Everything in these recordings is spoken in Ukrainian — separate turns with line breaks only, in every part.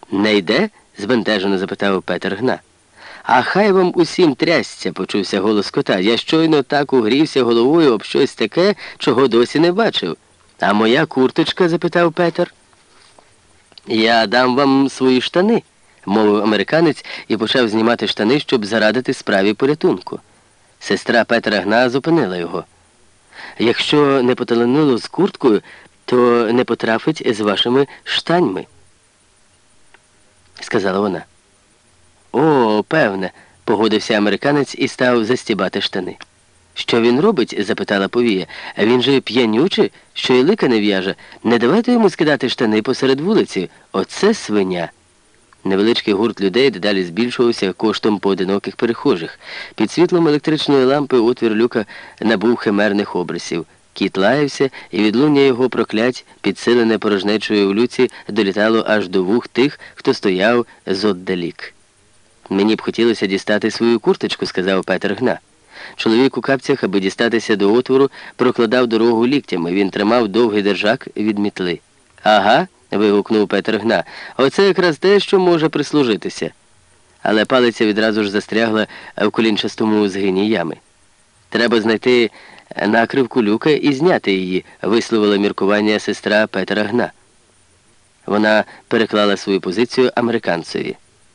Не йде? Збентежено запитав Петер Гна. А хай вам усім трясця, почувся голос кота. Я щойно так угрівся головою об щось таке, чого досі не бачив. А моя курточка? Запитав Петер. Я дам вам свої штани, мовив американець і почав знімати штани, щоб зарадити справі порятунку. Сестра Петера Гна зупинила його. Якщо не поталануло з курткою, то не потрафить з вашими штаньми, сказала вона. О, певне, погодився американець і став застібати штани. Що він робить? Запитала повія. А він же п'янючий, що й лика не в'яже. Не давайте йому скидати штани посеред вулиці. Оце свиня. Невеличкий гурт людей дедалі збільшувався коштом поодиноких перехожих. Під світлом електричної лампи отвір люка набув химерних обрисів. Кіт лаявся, і відлуння його проклять, підсилене порожнечою в люці, долітало аж до вух тих, хто стояв зоддалік. «Мені б хотілося дістати свою курточку», – сказав Петер Гна. Чоловік у капцях, аби дістатися до отвору, прокладав дорогу ліктями. Він тримав довгий держак від мітли. «Ага», – вигукнув Петер Гна, – «оце якраз те, що може прислужитися». Але палиця відразу ж застрягла в колінчастому згині ями. «Треба знайти накривку люка і зняти її», – висловила міркування сестра Петера Гна. Вона переклала свою позицію американцеві.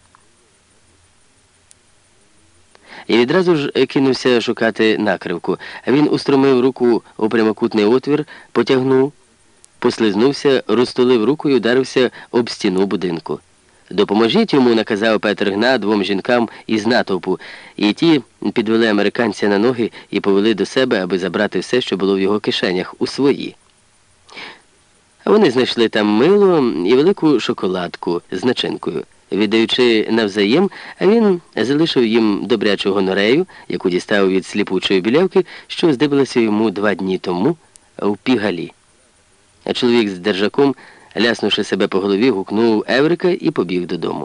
І відразу ж кинувся шукати накривку. Він устромив руку у прямокутний отвір, потягнув, послизнувся, розтулив руку і ударився об стіну будинку. «Допоможіть йому», – наказав Петер Гна двом жінкам із натовпу, і ті підвели американця на ноги і повели до себе, аби забрати все, що було в його кишенях, у свої. Вони знайшли там мило і велику шоколадку з начинкою. Віддаючи навзаєм, він залишив їм добрячу гонорею, яку дістав від сліпучої білявки, що здибилася йому 2 дні тому в Пігалі. А чоловік з держаком, ляснувши себе по голові, гукнув «Еврика» і побіг додому.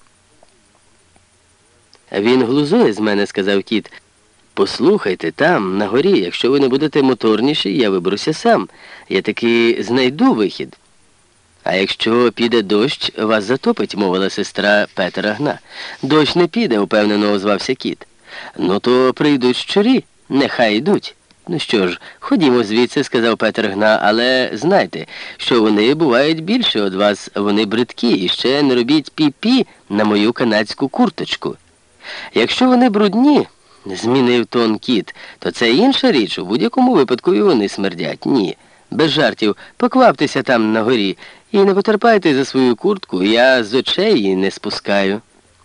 «Він глузує з мене», – сказав кіт. «Послухайте, там, на горі, якщо ви не будете моторніші, я виберуся сам. Я таки знайду вихід». «А якщо піде дощ, вас затопить», – мовила сестра Петера Гна. «Дощ не піде», – упевнено озвався кіт. «Ну то прийдуть щурі, нехай йдуть». «Ну що ж, ходімо звідси», – сказав Петер Гна, «але знайте, що вони бувають більше від вас, вони бридкі, і ще не робіть пі-пі на мою канадську курточку». «Якщо вони брудні», – змінив тон кіт, – «то це інша річ, у будь-якому випадку і вони смердять». «Ні, без жартів, покваптеся там на горі і не потерпайте за свою куртку, я з очей її не спускаю».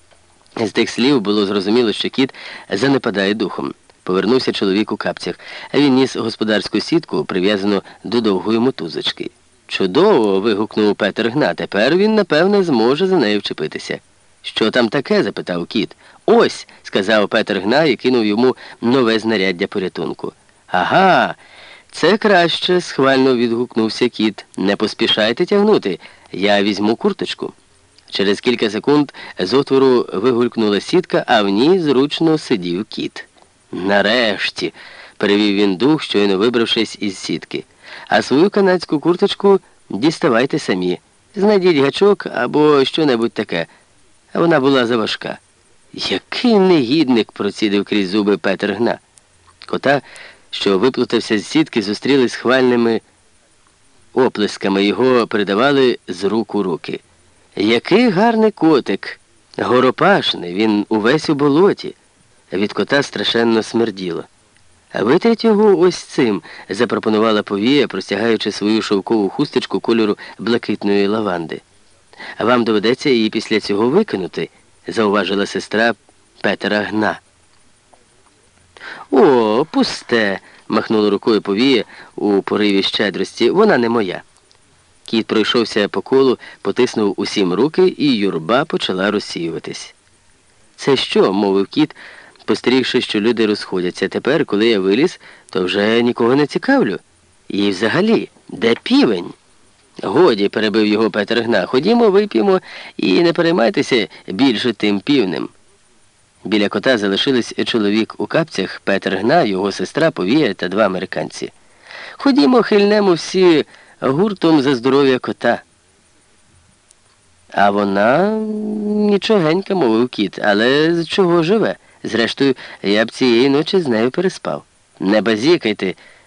З тих слів було зрозуміло, що кіт занепадає духом. Повернувся чоловік у капцях. Він ніс господарську сітку, прив'язану до довгої мотузочки. «Чудово!» – вигукнув Петер Гна. «Тепер він, напевне, зможе за нею вчепитися». «Що там таке?» – запитав кіт. «Ось!» – сказав Петер Гна і кинув йому нове знаряддя порятунку. «Ага! Це краще!» – схвально відгукнувся кіт. «Не поспішайте тягнути, я візьму курточку». Через кілька секунд з отвору вигулькнула сітка, а в ній зручно сидів кіт. «Нарешті!» – перевів він дух, щойно вибравшись із сітки. «А свою канадську курточку діставайте самі. Знайдіть гачок або що-небудь таке». А вона була заважка. «Який негідник!» – процідив крізь зуби Петер Гна. Кота, що виплутався з сітки, зустріли схвальними оплесками. Його передавали з рук у руки. «Який гарний котик! Горопашний, він увесь у болоті!» Від кота страшенно смерділо. «А витріть його ось цим», – запропонувала повія, простягаючи свою шовкову хусточку кольору блакитної лаванди. «А вам доведеться її після цього викинути», – зауважила сестра Петера Гна. «О, пусте», – махнула рукою повія у пориві щедрості, – «вона не моя». Кіт пройшовся по колу, потиснув усім руки, і юрба почала розсіюватись. «Це що?» – мовив кіт, спостерігши, що люди розходяться. «Тепер, коли я виліз, то вже нікого не цікавлю. І взагалі, де півень?» «Годі», – перебив його Петер Гна, – «ходімо, вип'ємо і не переймайтеся більше тим півнем». Біля кота залишились чоловік у капцях, Петер Гна, його сестра, повія та 2 американці. «Ходімо, хильнемо всі гуртом за здоров'я кота». А вона нічогенька, мовив кіт, але з чого живе? Зрештою, я б цієї ночі з нею переспав. Не базікайте,